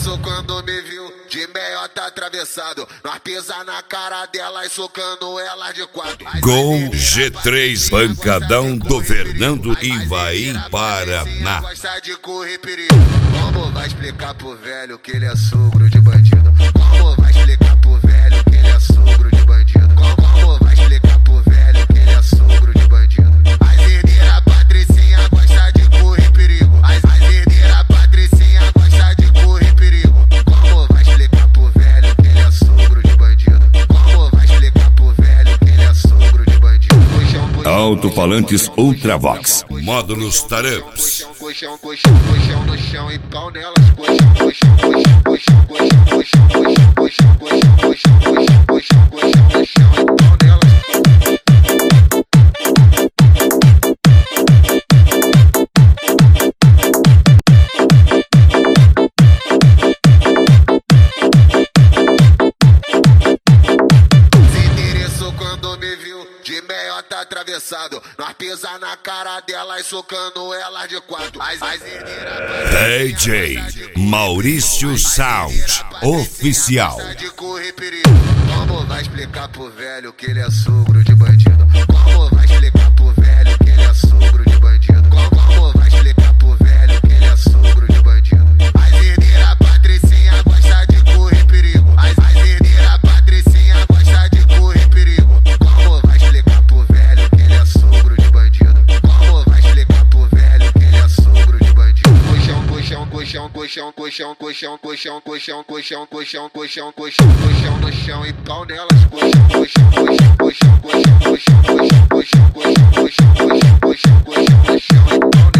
interessou quando me viu de meiota atravessado. Nós pisa na cara dela e socando ela de quatro. Gol G3, pancadão do Fernando Ivaí Paraná. Gosta de correr perigo. Como vai explicar pro velho que ele é sogro de bandido? Como vai explicar pro velho que ele é sogro de bandido? Como vai explicar pro velho que ele é sogro de bandido? As herdeiras Patricinha gosta de correr perigo. As herdeiras Patricinha gosta de correr perigo. Como vai explicar pro velho que ele é sogro de bandido? Como vai explicar pro velho que ele é sogro de bandido? Alto-falantes Ultravox, módulos Taramps. Colchão no chão e pau nelas. Colchão no chão e pau nelas. Se interessou quando me viu de meiota atravessado. Nós pisa na cara dela e socando ela de quatro. DJ Maurício Sound Oficial. De correr perigo. Como vai explicar pro velho que ele é sogro de bandido? Como vai explicar pro velho que ele é sogro de bandido? Como vai explicar pro velho que ele é sogro de bandido? As herdeiras Patricinha gosta de correr perigo. As herdeiras Patricinha gosta de correr perigo. Como vai explicar pro velho que ele é sogro de bandido? Como vai explicar pro velho que ele é sogro de bandido? Colchão no chão e pau nelas. Colchão no chão e pau